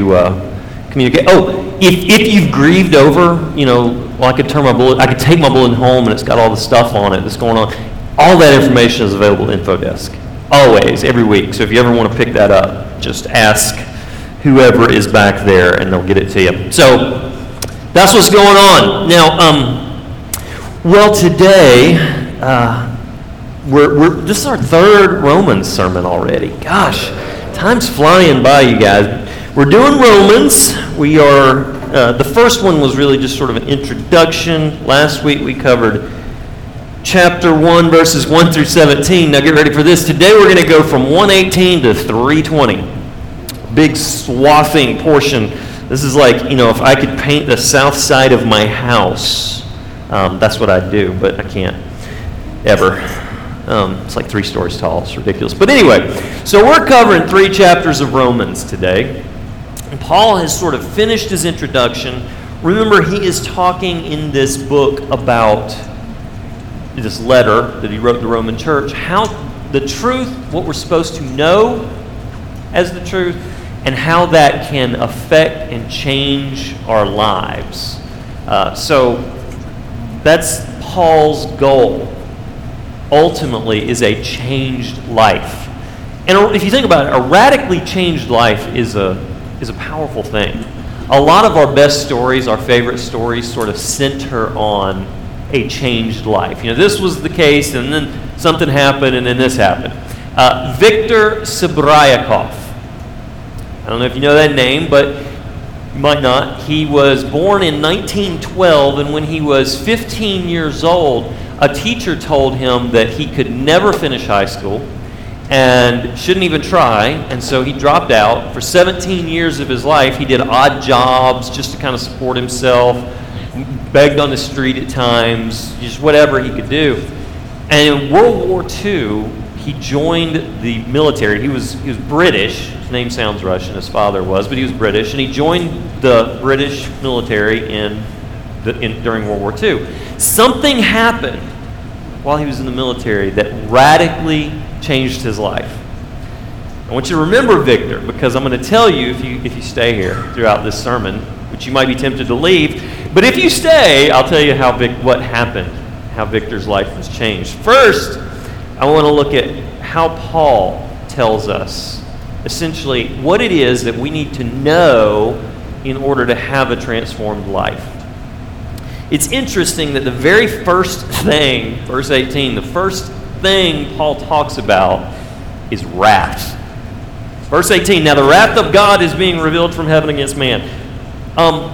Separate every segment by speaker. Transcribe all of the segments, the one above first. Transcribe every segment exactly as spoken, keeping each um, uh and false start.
Speaker 1: to uh, communicate. Oh, if if you've grieved over, you know, well, I could turn my bullet, I could take my bulletin home and it's got all the stuff on it that's going on. All that information is available at InfoDesk, always, every week. So if you ever want to pick that up, just ask whoever is back there and they'll get it to you. So that's what's going on. Now, um, well, today, uh, we're, we're, this is our third Romans sermon already. Gosh, time's flying by, you guys. We're doing Romans. We are, uh, the first one was really just sort of an introduction. Last week we covered chapter one, verses one through seventeen. Now get ready for this. Today we're going to go from one eighteen to three twenty. Big swathing portion. This is like, you know, if I could paint the south side of my house, um, that's what I'd do, but I can't ever. Um, it's like three stories tall. It's ridiculous. But anyway, so we're covering three chapters of Romans today. And Paul has sort of finished his introduction. Remember, he is talking in this book about this letter that he wrote to the Roman church, how the truth, what we're supposed to know as the truth, and how that can affect and change our lives. Uh, so that's Paul's goal, ultimately, is a changed life. And if you think about it, a radically changed life is a is a powerful thing. A lot of our best stories, our favorite stories, sort of center on a changed life. You know, this was the case, and then something happened, and then this happened. Uh, Viktor Subriakov. I don't know if you know that name, but you might not. He was born in nineteen twelve, and when he was fifteen years old, a teacher told him that he could never finish high school and shouldn't even try, and so he dropped out. For seventeen years of his life, he did odd jobs just to kind of support himself, begged on the street at times, just whatever he could do. And in World War Two, he joined the military. He was he was British. His name sounds Russian, his father was, but he was British, and he joined the British military in, the, in during World War Two. Something happened while he was in the military that radically changed his life. I want you to remember Victor, because I'm going to tell you if you if you stay here throughout this sermon, which you might be tempted to leave, but if you stay, I'll tell you how Vic, what happened, how Victor's life was changed. First, I want to look at how Paul tells us essentially what it is that we need to know in order to have a transformed life. It's interesting that the very first thing, verse eighteen, the first thing Paul talks about is wrath. Verse eighteen, now the wrath of God is being revealed from heaven against man. Um,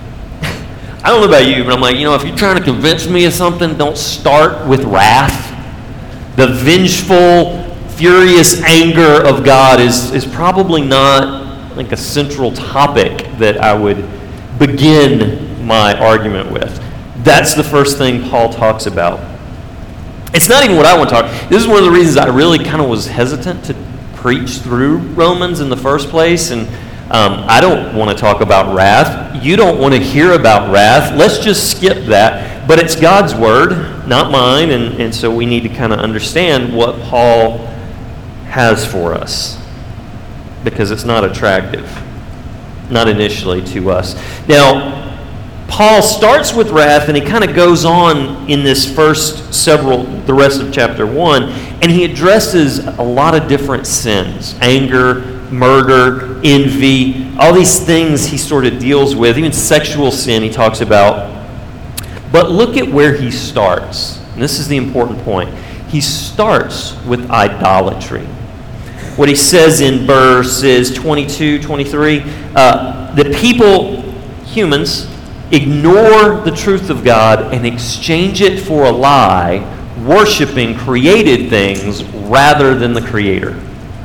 Speaker 1: I don't know about you, but I'm like, you know, if you're trying to convince me of something, don't start with wrath. The vengeful, furious anger of God is, is probably not like a central topic that I would begin my argument with. That's the first thing Paul talks about. It's not even what I want to talk. This is one of the reasons I really kind of was hesitant to preach through Romans in the first place, and um, I don't want to talk about wrath. You don't want to hear about wrath. Let's just skip that. But it's God's word, not mine, and, and so we need to kind of understand what Paul has for us, because it's not attractive, not initially to us. Now, Paul starts with wrath, and he kind of goes on in this first several, the rest of chapter one, and he addresses a lot of different sins: anger, murder, envy, all these things he sort of deals with, even sexual sin he talks about. But look at where he starts, and this is the important point. He starts with idolatry. What he says in verses twenty-two, twenty-three, uh, the people, humans, ignore the truth of God and exchange it for a lie, worshiping created things rather than the Creator.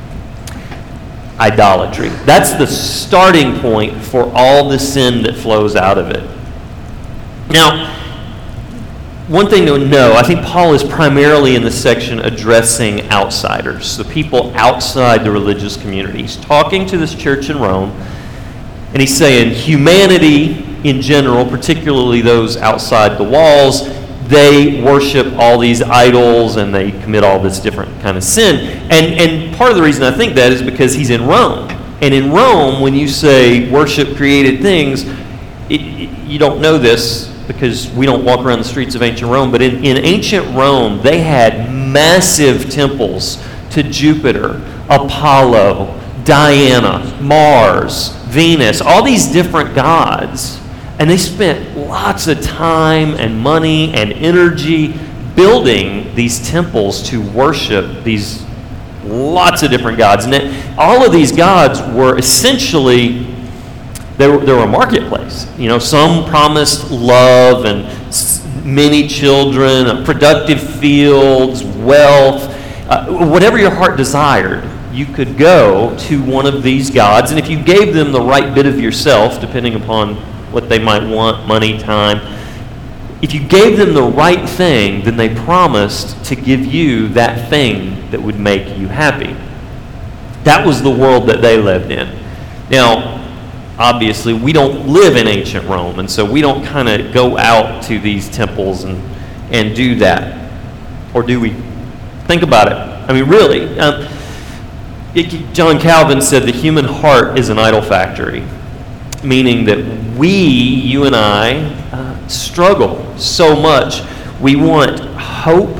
Speaker 1: Idolatry. That's the starting point for all the sin that flows out of it. Now, one thing to know, I think Paul is primarily in this section addressing outsiders, the people outside the religious community. He's talking to this church in Rome, and he's saying humanity in general, particularly those outside the walls, they worship all these idols and they commit all this different kind of sin. And and part of the reason I think that is because he's in Rome. And in Rome, when you say worship created things, it, it, you don't know this because we don't walk around the streets of ancient Rome, but in, in ancient Rome, they had massive temples to Jupiter, Apollo, Diana, Mars, Venus, all these different gods. And they spent lots of time and money and energy building these temples to worship these lots of different gods. And it, all of these gods were essentially, they were, they were a marketplace. You know, some promised love and s- many children, productive fields, wealth, uh, whatever your heart desired. You could go to one of these gods, and if you gave them the right bit of yourself, depending upon what they might want, money, time, if you gave them the right thing, then they promised to give you that thing that would make you happy. That was the world that they lived in. Now, obviously, we don't live in ancient Rome, and so we don't kind of go out to these temples and, and do that. Or do we? Think about it. I mean, really. Um, it, John Calvin said the human heart is an idol factory, meaning that we, you and I, uh, struggle so much. We want hope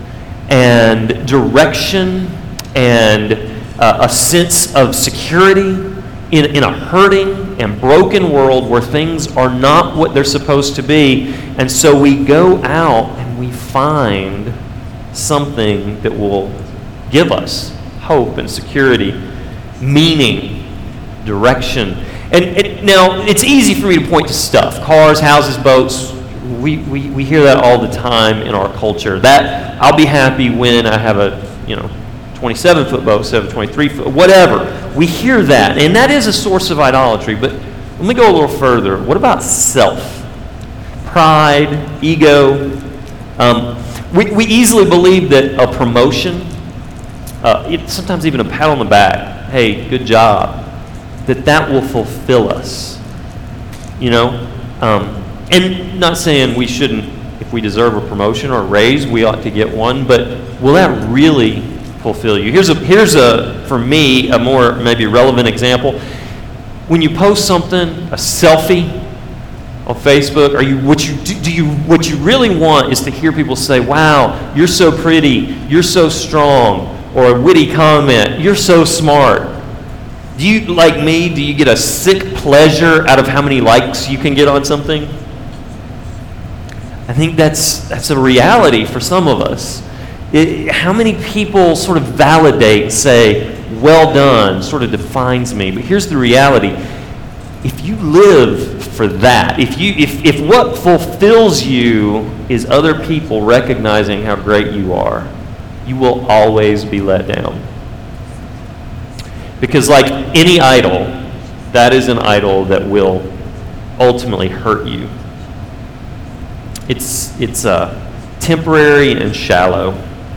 Speaker 1: and direction and uh, a sense of security in, in a hurting and broken world where things are not what they're supposed to be. And so we go out and we find something that will give us hope and security, meaning, direction. And, and now, it's easy for me to point to stuff. Cars, houses, boats. We, we, we hear that all the time in our culture. That, I'll be happy when I have a, you know, twenty-seven foot boat instead of twenty-three foot, whatever. We hear that. And that is a source of idolatry. But let me go a little further. What about self? Pride, ego. Um, we, we easily believe that a promotion, uh, it, sometimes even a pat on the back, hey, good job, that that will fulfill us, you know? Um, and not saying we shouldn't, if we deserve a promotion or a raise, we ought to get one, but will that really fulfill you? Here's a, here's a, for me, a more maybe relevant example. When you post something, a selfie on Facebook, are you, what you, do, do you, what you really want is to hear people say, wow, you're so pretty, you're so strong, or a witty comment, you're so smart. Do you, like me, do you get a sick pleasure out of how many likes you can get on something? I think that's that's a reality for some of us. It, how many people sort of validate, say, well done, sort of defines me. But here's the reality. If you live for that, if you if, if what fulfills you is other people recognizing how great you are, you will always be let down. Because like any idol, that is an idol that will ultimately hurt you. It's it's uh, temporary and shallow.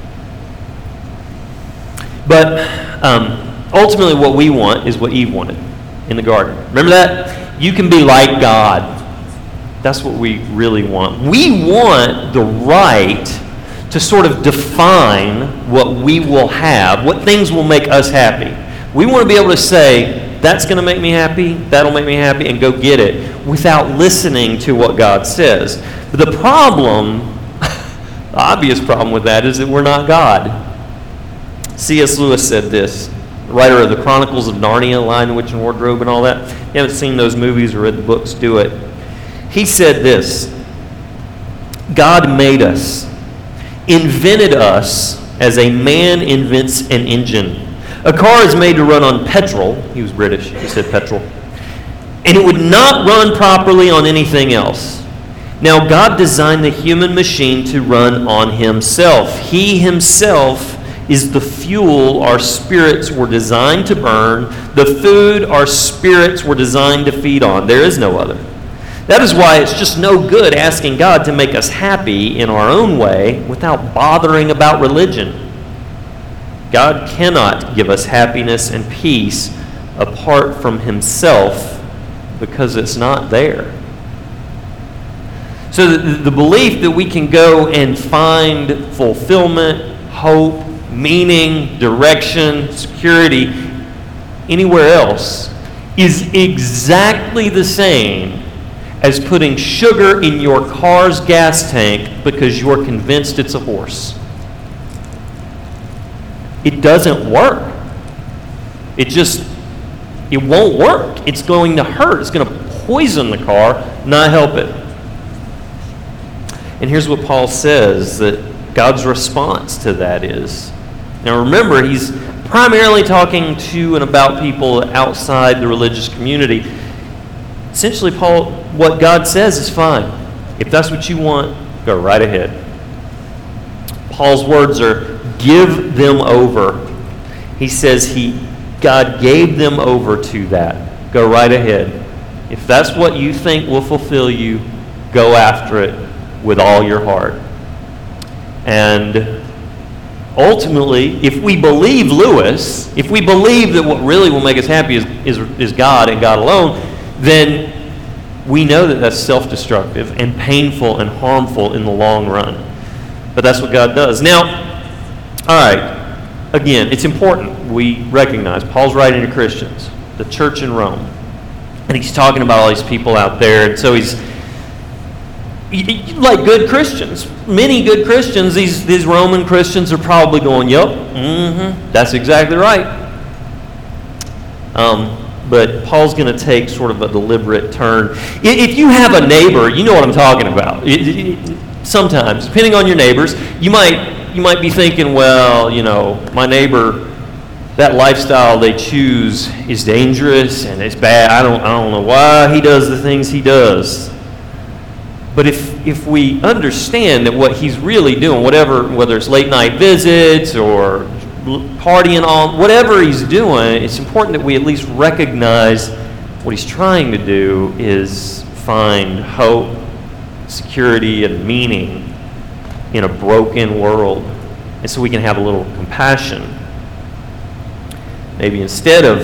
Speaker 1: But um, ultimately what we want is what Eve wanted in the garden. Remember that? You can be like God. That's what we really want. We want the right to sort of define what we will have, what things will make us happy. We want to be able to say, that's going to make me happy, that'll make me happy, and go get it, without listening to what God says. But the problem, the obvious problem with that, is that we're not God. C S Lewis said this, the writer of the Chronicles of Narnia, Lion, the Witch, and Wardrobe, and all that. If you haven't seen those movies or read the books, do it. He said this, God made us, invented us as a man invents an engine. A car is made to run on petrol. He was British, he said petrol. And it would not run properly on anything else. Now, God designed the human machine to run on himself. He himself is the fuel our spirits were designed to burn, the food our spirits were designed to feed on. There is no other. That is why it's just no good asking God to make us happy in our own way without bothering about religion. God cannot give us happiness and peace apart from himself because it's not there. So the, the belief that we can go and find fulfillment, hope, meaning, direction, security anywhere else is exactly the same as putting sugar in your car's gas tank because you're convinced it's a horse. It doesn't work. It just, it won't work. It's going to hurt. It's going to poison the car, not help it. And here's what Paul says that God's response to that is. Now remember, he's primarily talking to and about people outside the religious community. Essentially, Paul, what God says is fine. If that's what you want, go right ahead. Paul's words are, give them over. He says he, God gave them over to that. Go right ahead. If that's what you think will fulfill you, go after it with all your heart. And ultimately, if we believe Lewis, if we believe that what really will make us happy is, is, is God and God alone, then we know that that's self-destructive and painful and harmful in the long run. But that's what God does. Now, all right, again, it's important we recognize Paul's writing to Christians, the church in Rome. And he's talking about all these people out there. And so he's, like good Christians, many good Christians, these, these Roman Christians are probably going, yup, mm-hmm, that's exactly right. Um, but Paul's going to take sort of a deliberate turn. If you have a neighbor, you know what I'm talking about. It, it, sometimes, depending on your neighbors, you might you might be thinking, well, you know, my neighbor, that lifestyle they choose is dangerous and it's bad. I don't I don't know why he does the things he does. But if if we understand that what he's really doing, whatever, whether it's late night visits or partying on, whatever he's doing, it's important that we at least recognize what he's trying to do is find hope, security, and meaning in a broken world. And so we can have a little compassion. Maybe instead of,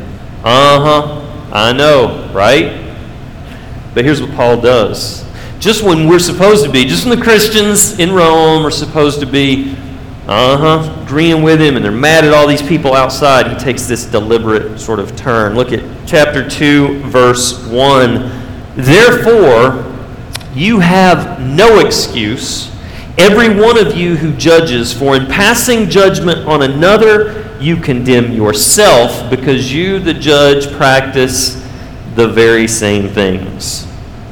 Speaker 1: uh-huh, I know, right? But here's what Paul does. Just when we're supposed to be, just when the Christians in Rome are supposed to be, uh-huh, agreeing with him, and they're mad at all these people outside, he takes this deliberate sort of turn. Look at chapter two, verse one. Therefore, you have no excuse, every one of you who judges, for in passing judgment on another, you condemn yourself, because you, the judge, practice the very same things.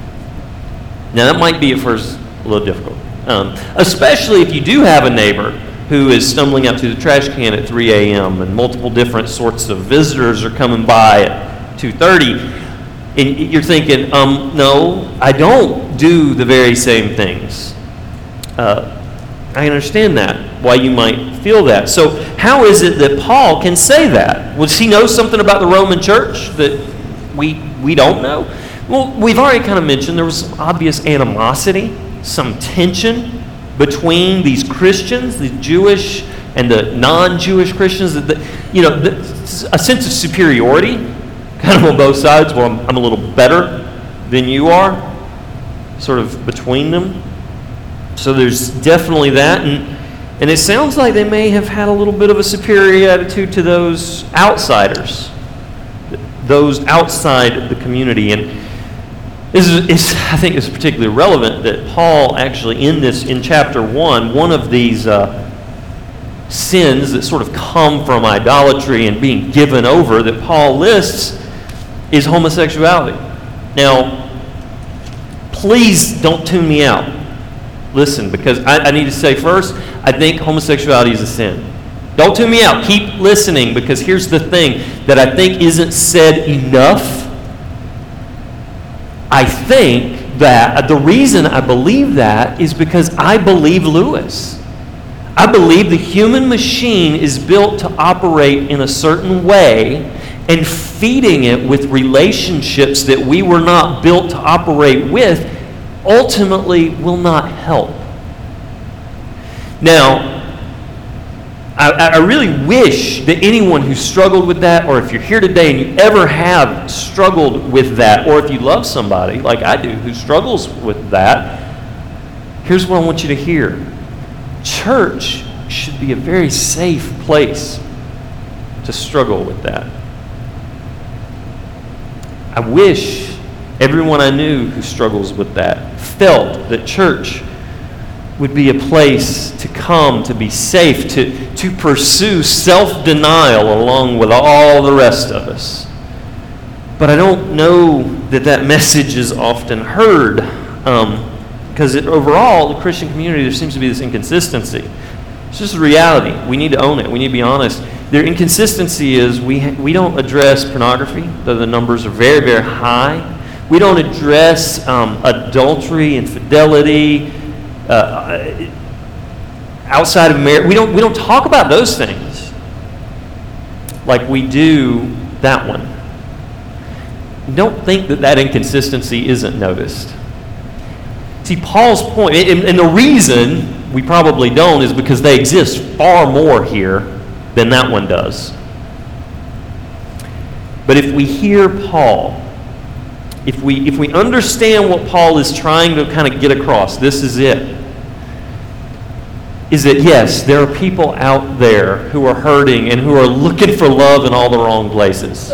Speaker 1: Now, that might be at first a little difficult, um, especially if you do have a neighbor who is stumbling up to the trash can at three a.m. and multiple different sorts of visitors are coming by at two thirty. And you're thinking, um, no, I don't do the very same things. Uh, I understand that, why you might feel that. So how is it that Paul can say that? Does he know something about the Roman church that we we don't know? Well, we've already kind of mentioned there was some obvious animosity, some tension between these Christians, the Jewish and the non-Jewish Christians. That, you know, the, a sense of superiority, kind of on both sides. Well, I'm, I'm a little better than you are, sort of between them. So there's definitely that, and and it sounds like they may have had a little bit of a superior attitude to those outsiders, those outside the community. And this is, is I think it's particularly relevant that Paul actually in this, in chapter one, one of these uh, sins that sort of come from idolatry and being given over that Paul lists is homosexuality. Now, please don't tune me out. Listen, because I, I need to say first, I think homosexuality is a sin. Don't tune me out. Keep listening, because here's the thing that I think isn't said enough. I think that the reason I believe that is because I believe Lewis. I believe the human machine is built to operate in a certain way, and feeding it with relationships that we were not built to operate with ultimately will not help. Now, I, I really wish that anyone who struggled with that, or if you're here today and you ever have struggled with that, or if you love somebody like I do who struggles with that, here's what I want you to hear. Church should be a very safe place to struggle with that. I wish everyone I knew who struggles with that felt that church would be a place to come, to be safe, to, to pursue self-denial along with all the rest of us. But I don't know that that message is often heard, um, because it, overall, the Christian community, there seems to be this inconsistency. It's just a reality. We need to own it. We need to be honest. Their inconsistency is we ha- we don't address pornography, though the numbers are very, very high. We don't address um, adultery, infidelity, uh, outside of marriage. We don't we don't talk about those things like we do that one. Don't think that that inconsistency isn't noticed. See, Paul's point, and, and the reason we probably don't is because they exist far more here than that one does. But if we hear Paul, if we if we understand what Paul is trying to kind of get across, this is it. Is that yes, there are people out there who are hurting and who are looking for love in all the wrong places.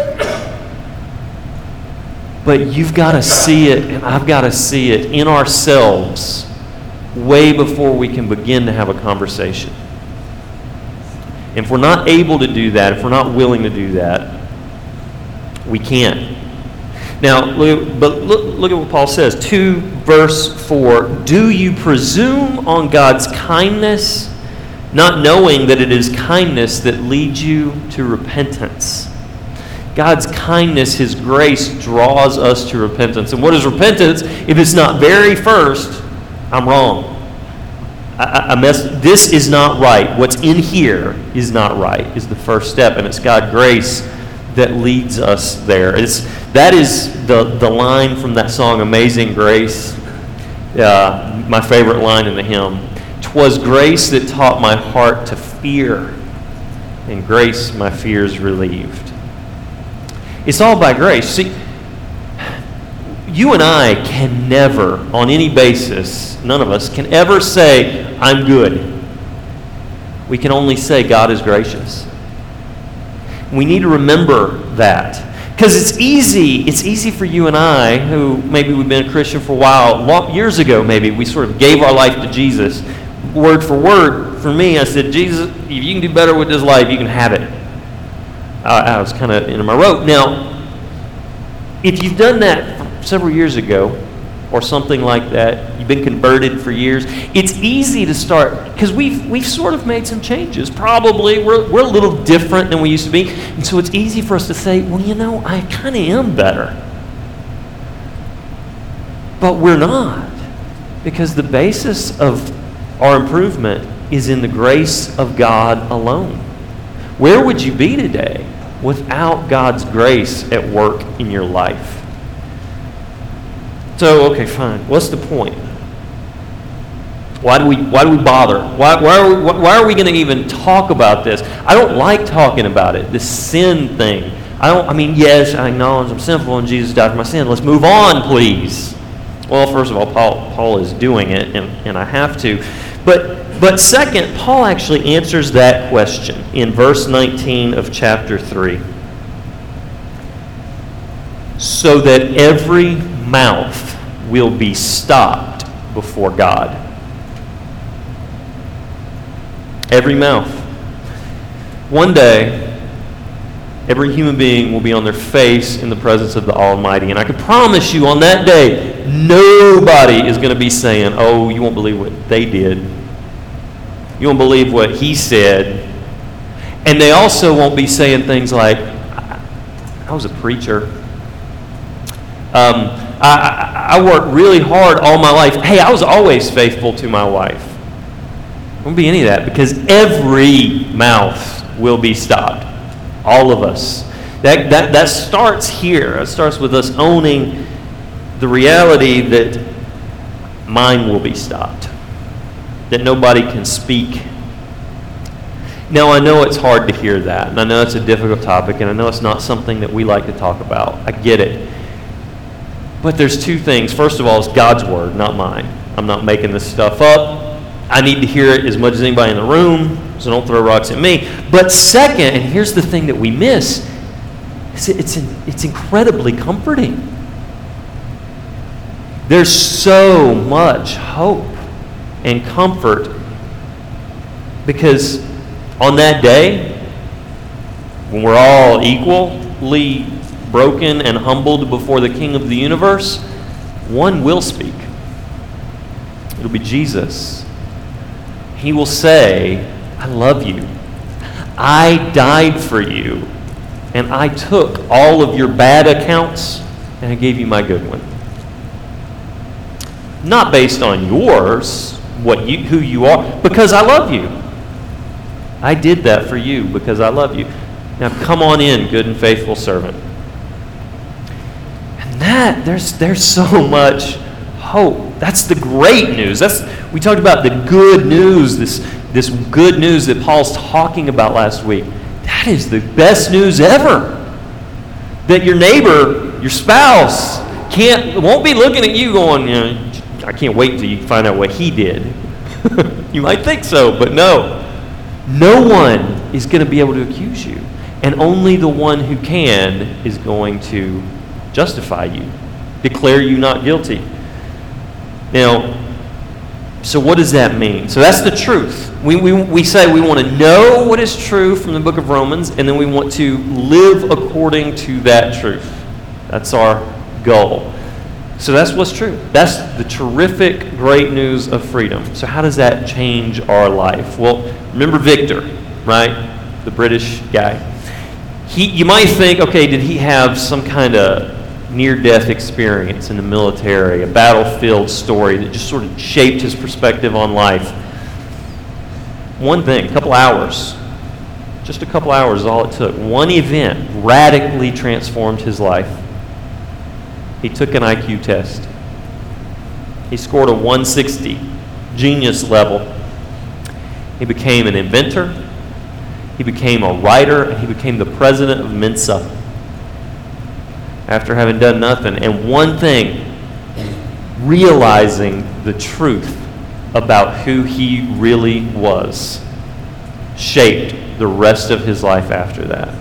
Speaker 1: But you've got to see it, and I've got to see it in ourselves way before we can begin to have a conversation. And if we're not able to do that, if we're not willing to do that, we can't. Now, look, but look, look at what Paul says. two verse four, do you presume on God's kindness, not knowing that it is kindness that leads you to repentance? God's kindness, His grace, draws us to repentance. And what is repentance if it's not very first, I'm wrong. I, I mess, this is not right. What's in here is not right, is the first step. And it's God's grace that leads us there. It's, that is the, the line from that song, Amazing Grace, uh, my favorite line in the hymn. 'Twas grace that taught my heart to fear, and grace my fears relieved. It's all by grace. See, you and I can never, on any basis, none of us can ever say, I'm good. We can only say God is gracious. We need to remember that. Because it's easy, it's easy for you and I, who maybe we've been a Christian for a while, long, years ago maybe, we sort of gave our life to Jesus. Word for word, for me, I said, Jesus, if you can do better with this life, you can have it. I, I was kind of in my rote. Now, if you've done that several years ago, or something like that, you've been converted for years, it's easy to start, because we've we've sort of made some changes. Probably, we're, we're a little different than we used to be, and so it's easy for us to say, well, you know, I kind of am better. But we're not, because the basis of our improvement is in the grace of God alone. Where would you be today without God's grace at work in your life? So, okay, fine. What's the point? Why do we why do we bother? Why, why are we, why are we going to even talk about this? I don't like talking about it, this sin thing. I don't. I mean, yes, I acknowledge I'm sinful and Jesus died for my sin. Let's move on, please. Well, first of all, Paul Paul is doing it, and, and I have to. But but second, Paul actually answers that question in verse nineteen of chapter three. So that every mouth will be stopped before God. Every mouth. One day, every human being will be on their face in the presence of the Almighty. And I can promise you on that day, nobody is going to be saying, oh, you won't believe what they did. You won't believe what he said. And they also won't be saying things like, I, I was a preacher. Um, I, I, I worked really hard all my life. Hey, I was always faithful to my wife. There won't be any of that, because every mouth will be stopped. All of us. That, that, that starts here. It starts with us owning the reality that mine will be stopped. That nobody can speak. Now, I know it's hard to hear that, and I know it's a difficult topic, and I know it's not something that we like to talk about. I get it. But there's two things. First of all, it's God's word, not mine. I'm not making this stuff up. I need to hear it as much as anybody in the room, so don't throw rocks at me. But second, and here's the thing that we miss, It's, it's, it's incredibly comforting. There's so much hope and comfort because on that day, when we're all equally broken and humbled before the King of the universe, one will speak. It'll be Jesus. He will say, I love you. I died for you. And I took all of your bad accounts and I gave you my good one. Not based on yours, what you, who you are, because I love you. I did that for you because I love you. Now come on in, good and faithful servant. And that, there's, there's so much hope. That's the great news. That's, we talked about the good news, this, this good news that Paul's talking about last week. That is the best news ever. That your neighbor, your spouse, can't won't be looking at you going, you know, I can't wait until you find out what he did. You might think so, but no. No one is going to be able to accuse you. And only the one who can is going to justify you, declare you not guilty. Now, so what does that mean? So that's the truth. We, we, we say we want to know what is true from the book of Romans, and then we want to live according to that truth. That's our goal. So that's what's true. That's the terrific, great news of freedom. So how does that change our life? Well, remember Victor, right? The British guy. He, you might think, okay, did he have some kind of near-death experience in the military, a battlefield story that just sort of shaped his perspective on life? One thing, a couple hours. Just a couple hours is all it took. One event radically transformed his life. He took an I Q test. He scored a one sixty, genius level. He became an inventor. He became a writer, and he became the president of Mensa after having done nothing. And one thing, realizing the truth about who he really was, shaped the rest of his life after that.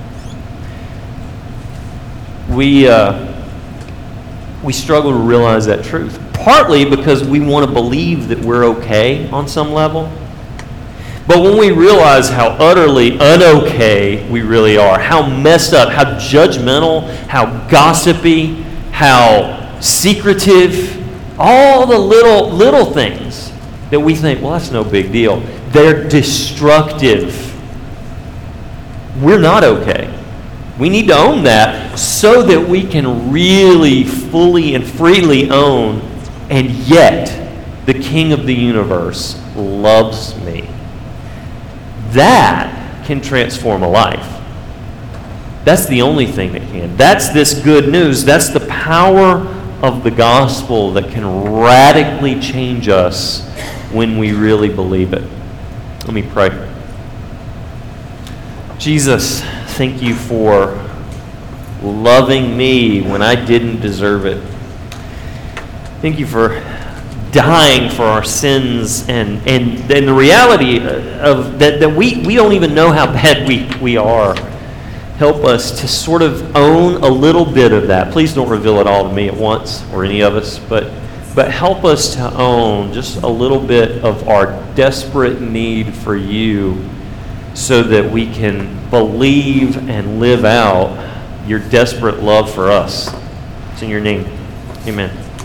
Speaker 1: We... Uh, We struggle to realize that truth, partly because we want to believe that we're okay on some level. But when we realize how utterly un-okay we really are, how messed up, how judgmental, how gossipy, how secretive, all the little little things that we think, well, that's no big deal. They're destructive. We're not okay. We need to own that so that we can really fully and freely own, and yet the King of the universe loves me. That can transform a life. That's the only thing that can. That's this good news. That's the power of the gospel that can radically change us when we really believe it. Let me pray. Jesus, thank you for loving me when I didn't deserve it. Thank you for dying for our sins and and, and the reality of that, that we, we don't even know how bad we, we are. Help us to sort of own a little bit of that. Please don't reveal it all to me at once or any of us, but but help us to own just a little bit of our desperate need for you, so that we can believe and live out your desperate love for us. It's in your name. Amen.